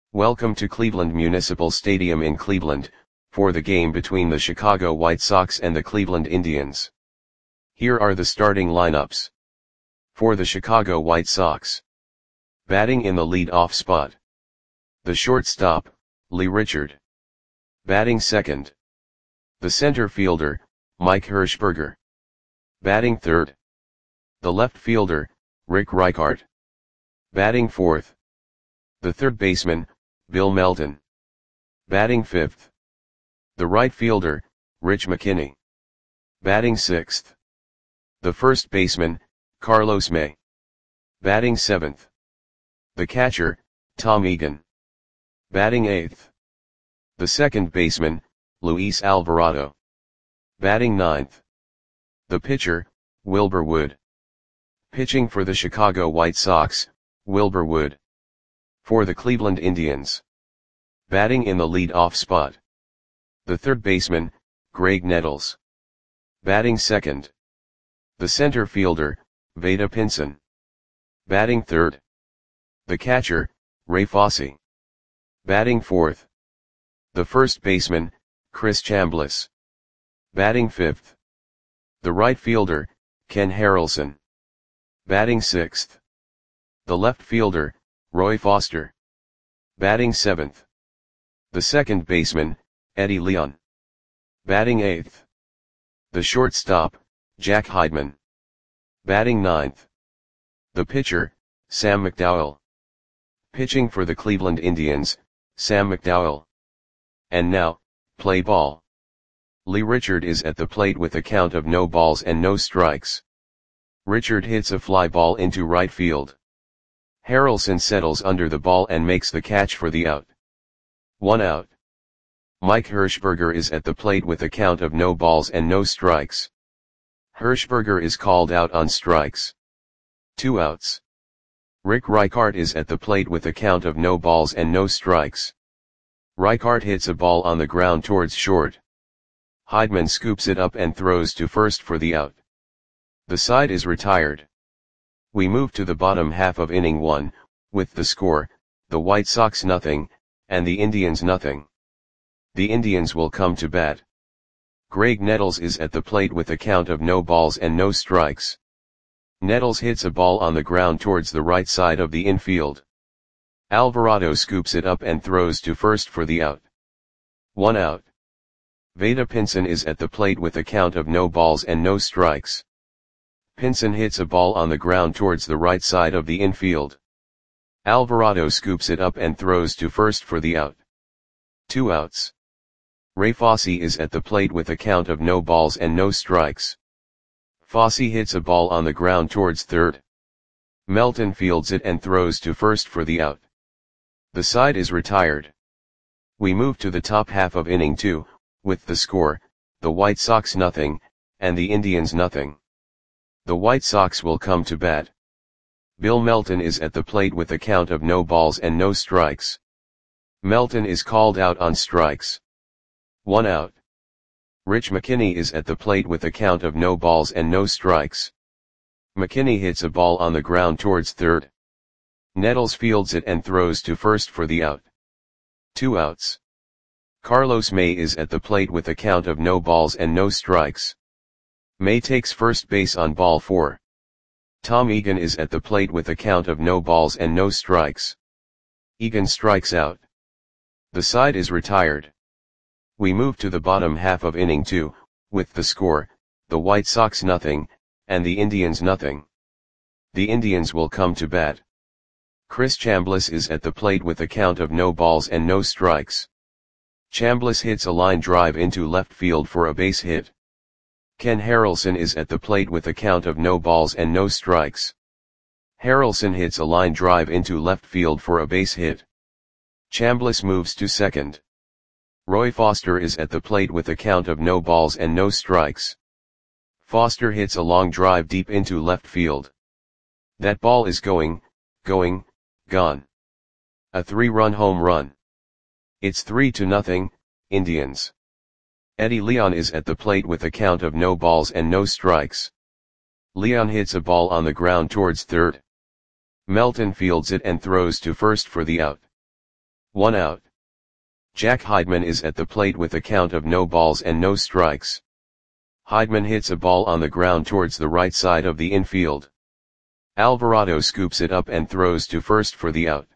Welcome to Cleveland Municipal Stadium in Cleveland, for the game between the Chicago White Sox and the Cleveland Indians. Here are the starting lineups. For the Chicago White Sox. Batting in the lead-off spot. The shortstop, Lee Richard. Batting second. The center fielder, Mike Hershberger. Batting third. The left fielder, Rick Reichart. Batting fourth. The third baseman, Bill Melton. Batting fifth. The right fielder, Rich McKinney. Batting sixth. The first baseman, Carlos May. Batting seventh. The catcher, Tom Egan. Batting eighth. The second baseman, Luis Alvarado. Batting ninth. The pitcher, Wilbur Wood. Pitching for the Chicago White Sox, Wilbur Wood. For the Cleveland Indians. Batting in the lead-off spot. The third baseman, Graig Nettles. Batting second. The center fielder, Vada Pinson. Batting third. The catcher, Ray Fosse. Batting fourth. The first baseman, Chris Chambliss. Batting fifth. The right fielder, Ken Harrelson. Batting sixth. The left fielder, Roy Foster. Batting seventh. The second baseman, Eddie Leon. Batting eighth. The shortstop, Jack Heidman. Batting ninth. The pitcher, Sam McDowell. Pitching for the Cleveland Indians, Sam McDowell. And now, play ball. Lee Richard is at the plate with a count of no balls and no strikes. Richard hits a fly ball into right field. Harrelson settles under the ball and makes the catch for the out. 1 out. Mike Hershberger is at the plate with a count of no balls and no strikes. Hershberger is called out on strikes. 2 outs. Rick Reichart is at the plate with a count of no balls and no strikes. Reichart hits a ball on the ground towards short. Heidman scoops it up and throws to first for the out. The side is retired. We move to the bottom half of inning 1, with the score, the White Sox 0, and the Indians 0. The Indians will come to bat. Graig Nettles is at the plate with a count of no balls and no strikes. Nettles hits a ball on the ground towards the right side of the infield. Alvarado scoops it up and throws to first for the out. 1 out. Vada Pinson is at the plate with a count of no balls and no strikes. Pinson hits a ball on the ground towards the right side of the infield. Alvarado scoops it up and throws to first for the out. 2 outs. Ray Fosse is at the plate with a count of no balls and no strikes. Fosse hits a ball on the ground towards third. Melton fields it and throws to first for the out. The side is retired. We move to the top half of inning 2, with the score, the White Sox 0, and the Indians 0. The White Sox will come to bat. Bill Melton is at the plate with a count of no balls and no strikes. Melton is called out on strikes. 1 out. Rich McKinney is at the plate with a count of no balls and no strikes. McKinney hits a ball on the ground towards third. Nettles fields it and throws to first for the out. 2 outs. Carlos May is at the plate with a count of no balls and no strikes. May takes first base on ball 4. Tom Egan is at the plate with a count of no balls and no strikes. Egan strikes out. The side is retired. We move to the bottom half of inning 2, with the score, the White Sox 0, and the Indians 0. The Indians will come to bat. Chris Chambliss is at the plate with a count of no balls and no strikes. Chambliss hits a line drive into left field for a base hit. Ken Harrelson is at the plate with a count of no balls and no strikes. Harrelson hits a line drive into left field for a base hit. Chambliss moves to second. Roy Foster is at the plate with a count of no balls and no strikes. Foster hits a long drive deep into left field. That ball is gone. A 3-run home run. It's 3-0, Indians. Eddie Leon is at the plate with a count of no balls and no strikes. Leon hits a ball on the ground towards third. Melton fields it and throws to first for the out. 1 out. Jack Heidman is at the plate with a count of no balls and no strikes. Heidman hits a ball on the ground towards the right side of the infield. Alvarado scoops it up and throws to first for the out.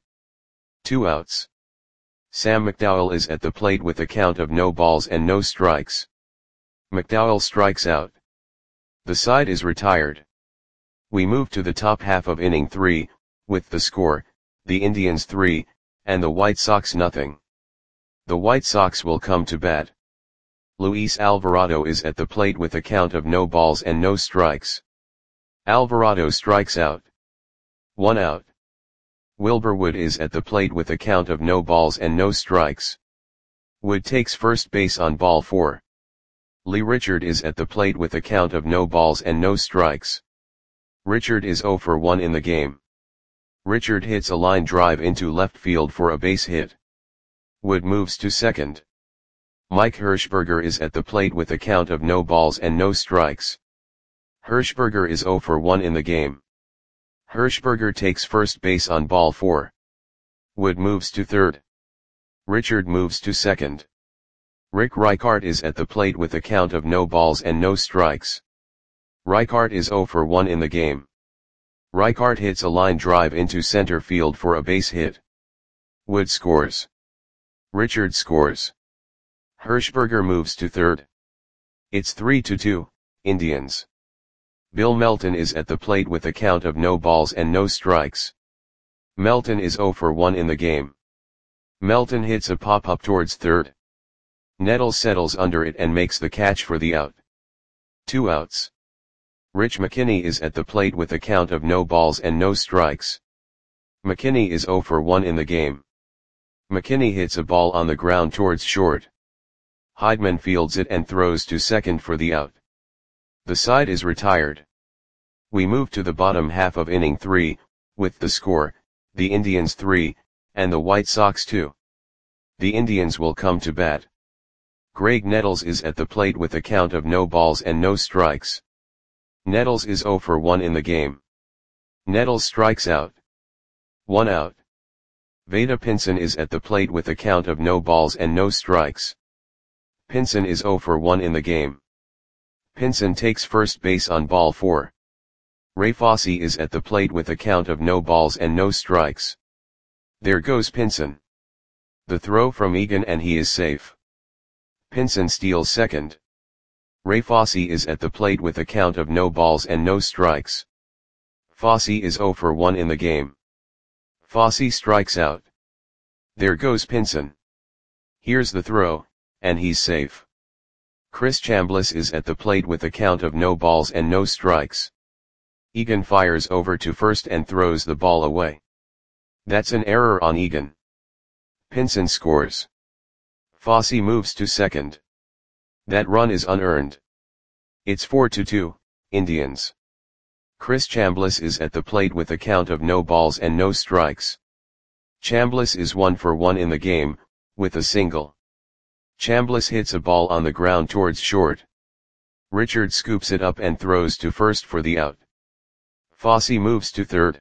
2 outs. Sam McDowell is at the plate with a count of no balls and no strikes. McDowell strikes out. The side is retired. We move to the top half of inning 3, with the score, the Indians 3, and the White Sox nothing. The White Sox will come to bat. Luis Alvarado is at the plate with a count of no balls and no strikes. Alvarado strikes out. 1 out. Wilbur Wood is at the plate with a count of no balls and no strikes. Wood takes first base on ball 4. Lee Richard is at the plate with a count of no balls and no strikes. Richard is 0 for 1 in the game. Richard hits a line drive into left field for a base hit. Wood moves to second. Mike Hirschberger is at the plate with a count of no balls and no strikes. Hirschberger is 0 for 1 in the game. Hirschberger takes first base on ball 4. Wood moves to third. Richard moves to second. Rick Reichart is at the plate with a count of no balls and no strikes. Reichart is 0 for 1 in the game. Reichart hits a line drive into center field for a base hit. Wood scores. Richard scores. Hirschberger moves to third. It's 3-2, Indians. Bill Melton is at the plate with a count of no balls and no strikes. Melton is 0 for 1 in the game. Melton hits a pop-up towards third. Nettles settles under it and makes the catch for the out. 2 outs. Rich McKinney is at the plate with a count of no balls and no strikes. McKinney is 0 for 1 in the game. McKinney hits a ball on the ground towards short. Heidman fields it and throws to second for the out. The side is retired. We move to the bottom half of inning 3, with the score, the Indians 3, and the White Sox 2. The Indians will come to bat. Greg Nettles is at the plate with a count of no balls and no strikes. Nettles is 0 for 1 in the game. Nettles strikes out. 1 out. Vada Pinson is at the plate with a count of no balls and no strikes. Pinson is 0 for 1 in the game. Pinson takes first base on ball 4. Ray Fosse is at the plate with a count of no balls and no strikes. There goes Pinson. The throw from Egan and he is safe. Pinson steals second. Ray Fosse is at the plate with a count of no balls and no strikes. Fosse is 0 for 1 in the game. Fosse strikes out. There goes Pinson. Here's the throw, and he's safe. Chris Chambliss is at the plate with a count of no balls and no strikes. Egan fires over to first and throws the ball away. That's an error on Egan. Pinson scores. Fosse moves to second. That run is unearned. It's 4-2, Indians. Chris Chambliss is at the plate with a count of no balls and no strikes. Chambliss is 1 for 1 in the game, with a single. Chambliss hits a ball on the ground towards short. Richard scoops it up and throws to first for the out. Fosse moves to third.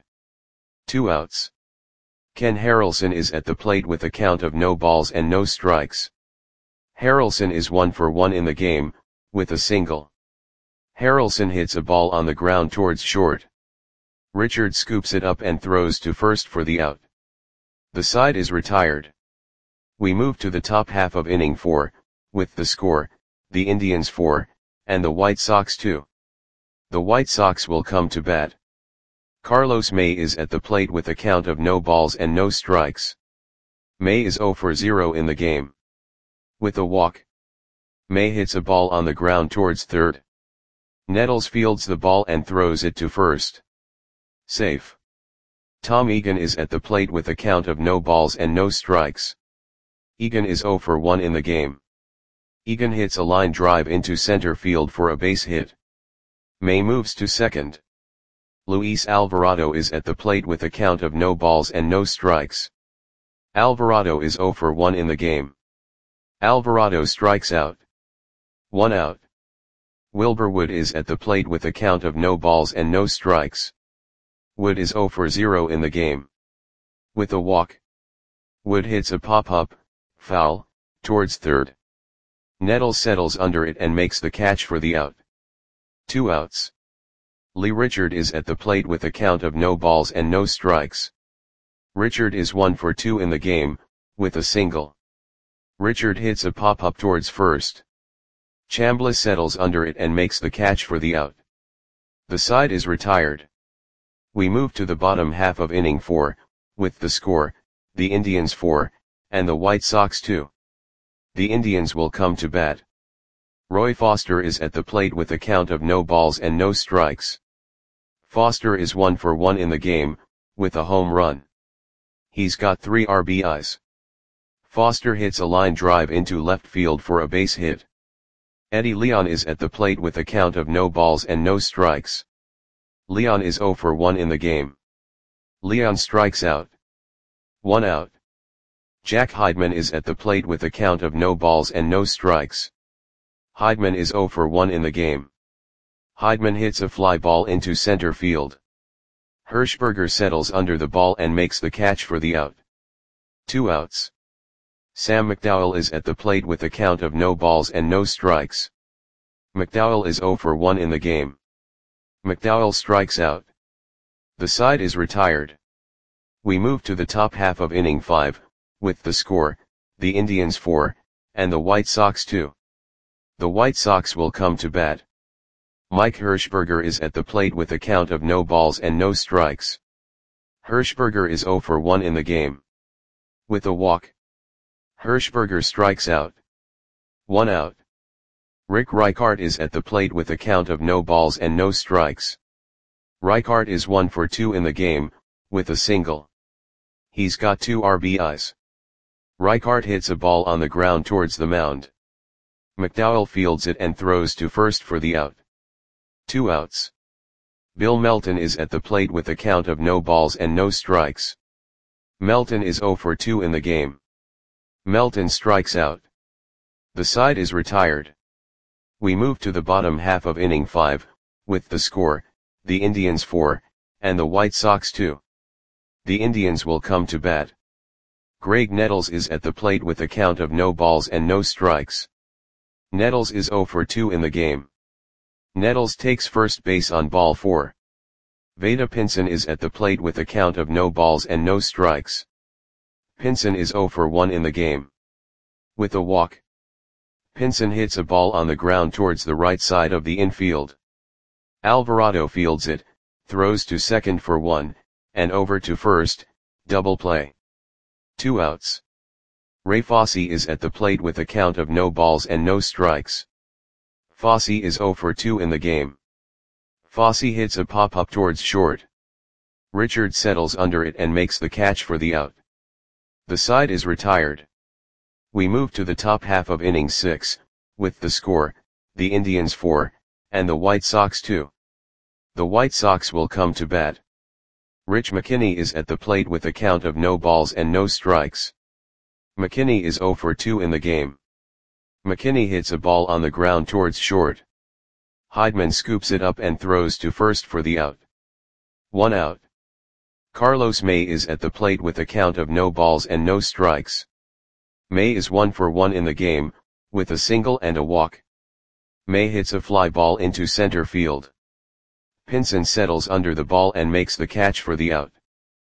2 outs. Ken Harrelson is at the plate with a count of no balls and no strikes. Harrelson is 1 for 1 in the game, with a single. Harrelson hits a ball on the ground towards short. Richard scoops it up and throws to first for the out. The side is retired. We move to the top half of inning 4, with the score, the Indians 4, and the White Sox 2. The White Sox will come to bat. Carlos May is at the plate with a count of no balls and no strikes. May is 0 for 0 in the game. With a walk. May hits a ball on the ground towards third. Nettles fields the ball and throws it to first. Safe. Tom Egan is at the plate with a count of no balls and no strikes. Egan is 0 for 1 in the game. Egan hits a line drive into center field for a base hit. May moves to second. Luis Alvarado is at the plate with a count of no balls and no strikes. Alvarado is 0 for 1 in the game. Alvarado strikes out. 1 out. Wilbur Wood is at the plate with a count of no balls and no strikes. Wood is 0 for 0 in the game. With a walk. Wood hits a pop-up, foul, towards third. Nettles settles under it and makes the catch for the out. 2 outs. Lee Richard is at the plate with a count of no balls and no strikes. Richard is 1 for 2 in the game, with a single. Richard hits a pop-up towards first. Chambliss settles under it and makes the catch for the out. The side is retired. We move to the bottom half of inning 4, with the score, the Indians 4, and the White Sox 2. The Indians will come to bat. Roy Foster is at the plate with a count of no balls and no strikes. Foster is 1 for 1 in the game, with a home run. He's got 3 RBIs. Foster hits a line drive into left field for a base hit. Eddie Leon is at the plate with a count of no balls and no strikes. Leon is 0 for 1 in the game. Leon strikes out. 1 out. Jack Heidman is at the plate with a count of no balls and no strikes. Heidman is 0 for 1 in the game. Heidman hits a fly ball into center field. Hirschberger settles under the ball and makes the catch for the out. 2 outs. Sam McDowell is at the plate with a count of no balls and no strikes. McDowell is 0 for 1 in the game. McDowell strikes out. The side is retired. We move to the top half of inning 5, with the score, the Indians 4, and the White Sox 2. The White Sox will come to bat. Mike Hirschberger is at the plate with a count of no balls and no strikes. Hirschberger is 0 for 1 in the game. With a walk. Hirschberger strikes out. 1 out. Rick Reichart is at the plate with a count of no balls and no strikes. Reichart is 1 for 2 in the game, with a single. He's got 2 RBIs. Reichart hits a ball on the ground towards the mound. McDowell fields it and throws to first for the out. 2 outs. Bill Melton is at the plate with a count of no balls and no strikes. Melton is 0 for 2 in the game. Melton strikes out. The side is retired. We move to the bottom half of inning 5, with the score, the Indians 4, and the White Sox 2. The Indians will come to bat. Greg Nettles is at the plate with a count of no balls and no strikes. Nettles is 0 for 2 in the game. Nettles takes first base on ball 4. Vada Pinson is at the plate with a count of no balls and no strikes. Pinson is 0 for 1 in the game. With a walk. Pinson hits a ball on the ground towards the right side of the infield. Alvarado fields it, throws to second for 1, and over to first, double play. 2 outs. Ray Fosse is at the plate with a count of no balls and no strikes. Fosse is 0 for 2 in the game. Fosse hits a pop-up towards short. Richard settles under it and makes the catch for the out. The side is retired. We move to the top half of inning 6, with the score, the Indians 4, and the White Sox 2. The White Sox will come to bat. Rich McKinney is at the plate with a count of no balls and no strikes. McKinney is 0 for 2 in the game. McKinney hits a ball on the ground towards short. Heidman scoops it up and throws to first for the out. 1 out. Carlos May is at the plate with a count of no balls and no strikes. May is 1 for 1 in the game, with a single and a walk. May hits a fly ball into center field. Pinson settles under the ball and makes the catch for the out.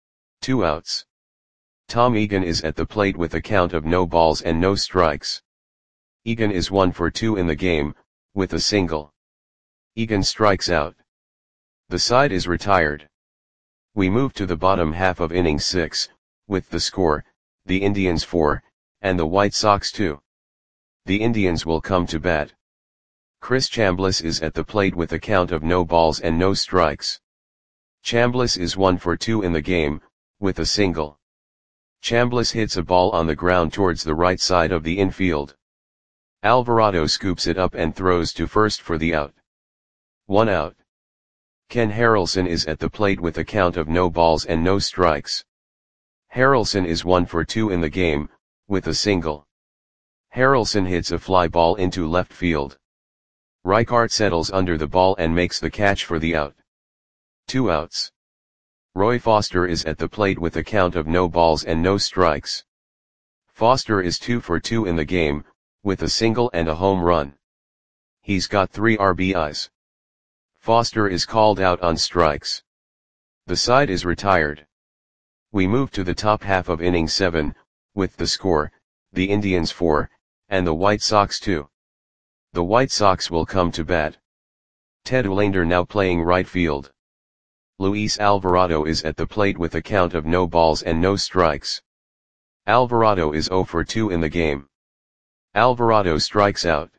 2 outs. Tom Egan is at the plate with a count of no balls and no strikes. Egan is 1 for 2 in the game, with a single. Egan strikes out. The side is retired. We move to the bottom half of inning 6, with the score, the Indians 4, and the White Sox 2. The Indians will come to bat. Chris Chambliss is at the plate with a count of no balls and no strikes. Chambliss is 1 for 2 in the game, with a single. Chambliss hits a ball on the ground towards the right side of the infield. Alvarado scoops it up and throws to first for the out. 1 out. Ken Harrelson is at the plate with a count of no balls and no strikes. Harrelson is 1 for 2 in the game, with a single. Harrelson hits a fly ball into left field. Reichart settles under the ball and makes the catch for the out. 2 outs. Roy Foster is at the plate with a count of no balls and no strikes. Foster is 2 for 2 in the game, with a single and a home run. He's got 3 RBIs. Foster is called out on strikes. The side is retired. We move to the top half of inning 7, with the score, the Indians 4, and the White Sox 2. The White Sox will come to bat. Ted Olander now playing right field. Luis Alvarado is at the plate with a count of no balls and no strikes. Alvarado is 0 for 2 in the game. Alvarado strikes out.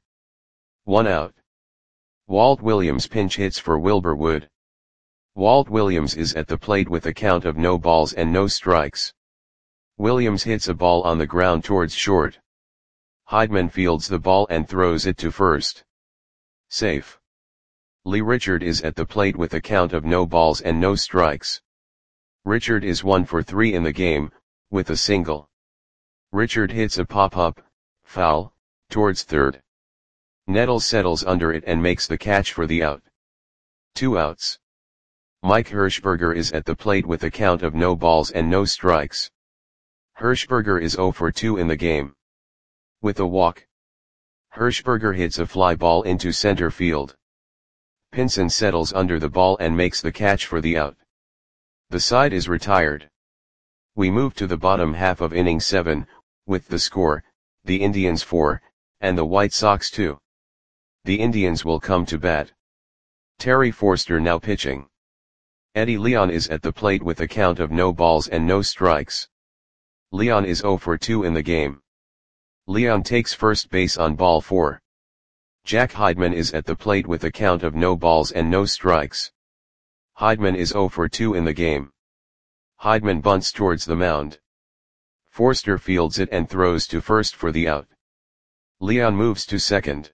1 out. Walt Williams pinch hits for Wilbur Wood. Walt Williams is at the plate with a count of no balls and no strikes. Williams hits a ball on the ground towards short. Heidman fields the ball and throws it to first. Safe. Lee Richard is at the plate with a count of no balls and no strikes. Richard is 1 for 3 in the game, with a single. Richard hits a pop-up, foul, towards third. Nettles settles under it and makes the catch for the out. 2 outs. Mike Hirschberger is at the plate with a count of no balls and no strikes. Hirschberger is 0 for 2 in the game. With a walk. Hirschberger hits a fly ball into center field. Pinson settles under the ball and makes the catch for the out. The side is retired. We move to the bottom half of inning 7, with the score, the Indians 4, and the White Sox 2. The Indians will come to bat. Terry Forster now pitching. Eddie Leon is at the plate with a count of no balls and no strikes. Leon is 0 for 2 in the game. Leon takes first base on ball 4. Jack Heidman is at the plate with a count of no balls and no strikes. Heidman is 0 for 2 in the game. Heidman bunts towards the mound. Forster fields it and throws to first for the out. Leon moves to second.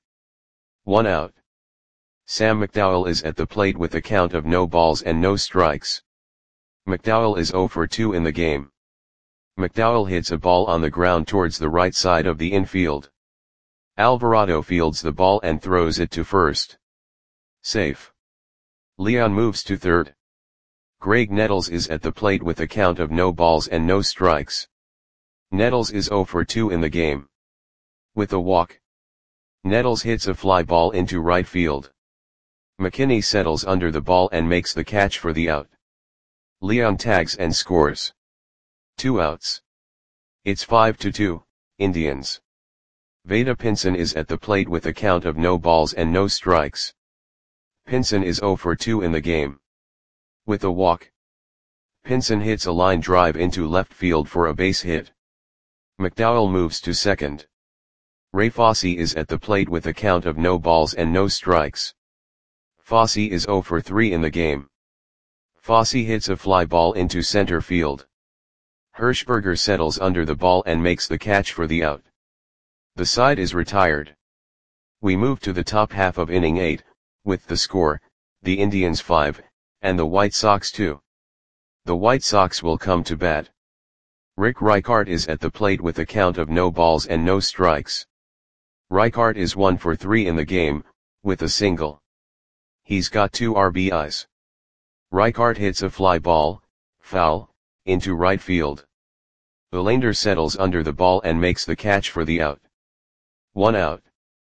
1 out. Sam McDowell is at the plate with a count of no balls and no strikes. McDowell is 0 for 2 in the game. McDowell hits a ball on the ground towards the right side of the infield. Alvarado fields the ball and throws it to first. Safe. Leon moves to third. Greg Nettles is at the plate with a count of no balls and no strikes. Nettles is 0 for 2 in the game. With a walk. Nettles hits a fly ball into right field. McKinney settles under the ball and makes the catch for the out. Leon tags and scores. 2 outs. It's 5-2, Indians. Vada Pinson is at the plate with a count of no balls and no strikes. Pinson is 0 for 2 in the game. With a walk. Pinson hits a line drive into left field for a base hit. McDowell moves to second. Ray Fosse is at the plate with a count of no balls and no strikes. Fosse is 0 for 3 in the game. Fosse hits a fly ball into center field. Hirschberger settles under the ball and makes the catch for the out. The side is retired. We move to the top half of inning 8, with the score, the Indians 5, and the White Sox 2. The White Sox will come to bat. Rick Reichart is at the plate with a count of no balls and no strikes. Reichart is 1 for 3 in the game, with a single. He's got 2 RBIs. Reichart hits a fly ball, foul, into right field. Olander settles under the ball and makes the catch for the out. 1 out.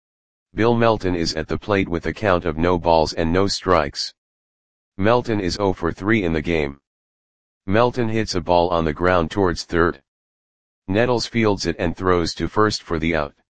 Bill Melton is at the plate with a count of no balls and no strikes. Melton is 0 for 3 in the game. Melton hits a ball on the ground towards third. Nettles fields it and throws to first for the out.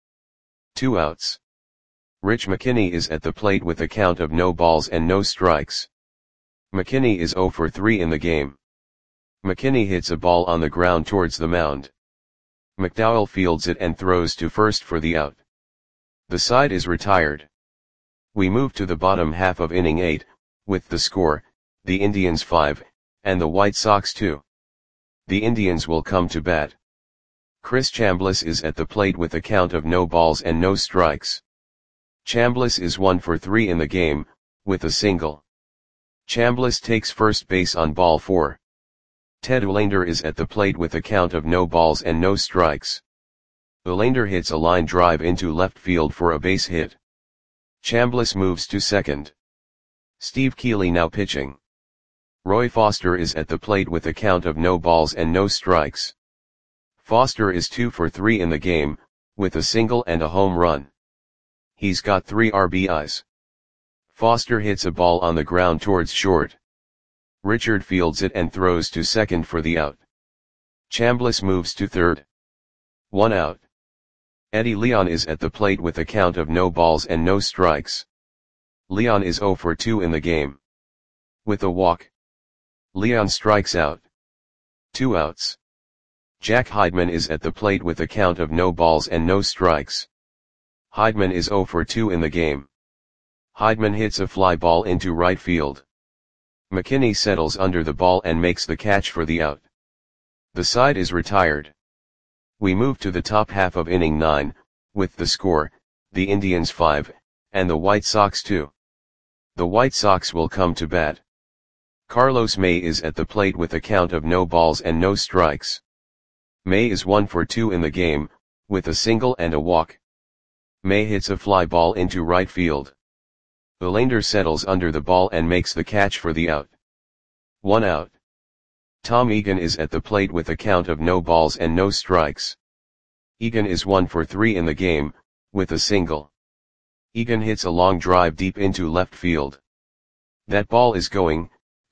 2 outs. Rich McKinney is at the plate with a count of no balls and no strikes. McKinney is 0 for 3 in the game. McKinney hits a ball on the ground towards the mound. McDowell fields it and throws to first for the out. The side is retired. We move to the bottom half of inning 8, with the score, the Indians 5, and the White Sox 2. The Indians will come to bat. Chris Chambliss is at the plate with a count of no balls and no strikes. Chambliss is 1 for 3 in the game, with a single. Chambliss takes first base on ball 4. Ted Olander is at the plate with a count of no balls and no strikes. Olander hits a line drive into left field for a base hit. Chambliss moves to second. Steve Keeley now pitching. Roy Foster is at the plate with a count of no balls and no strikes. Foster is 2 for 3 in the game, with a single and a home run. He's got 3 RBIs. Foster hits a ball on the ground towards short. Richard fields it and throws to second for the out. Chambliss moves to third. 1 out. Eddie Leon is at the plate with a count of no balls and no strikes. Leon is 0 for 2 in the game. With a walk, Leon strikes out. 2 outs. Jack Heidman is at the plate with a count of no balls and no strikes. Heidman is 0 for 2 in the game. Heidman hits a fly ball into right field. McKinney settles under the ball and makes the catch for the out. The side is retired. We move to the top half of inning 9, with the score, the Indians 5, and the White Sox 2. The White Sox will come to bat. Carlos May is at the plate with a count of no balls and no strikes. May is 1 for 2 in the game, with a single and a walk. May hits a fly ball into right field. Belander settles under the ball and makes the catch for the out. 1 out. Tom Egan is at the plate with a count of no balls and no strikes. Egan is 1 for 3 in the game, with a single. Egan hits a long drive deep into left field. That ball is gone.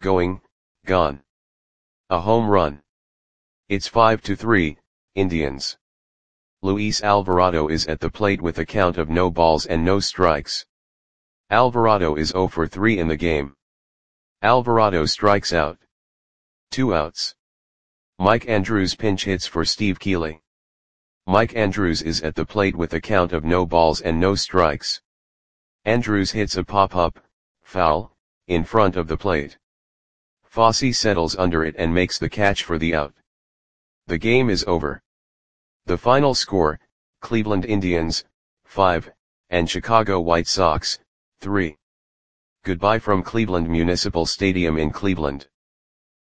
A home run. It's 5-3, Indians. Luis Alvarado is at the plate with a count of no balls and no strikes. Alvarado is 0 for 3 in the game. Alvarado strikes out. 2 outs. Mike Andrews pinch hits for Steve Keeley. Mike Andrews is at the plate with a count of no balls and no strikes. Andrews hits a pop-up, foul, in front of the plate. Fosse settles under it and makes the catch for the out. The game is over. The final score, Cleveland Indians, 5, and Chicago White Sox, 3. Goodbye from Cleveland Municipal Stadium in Cleveland.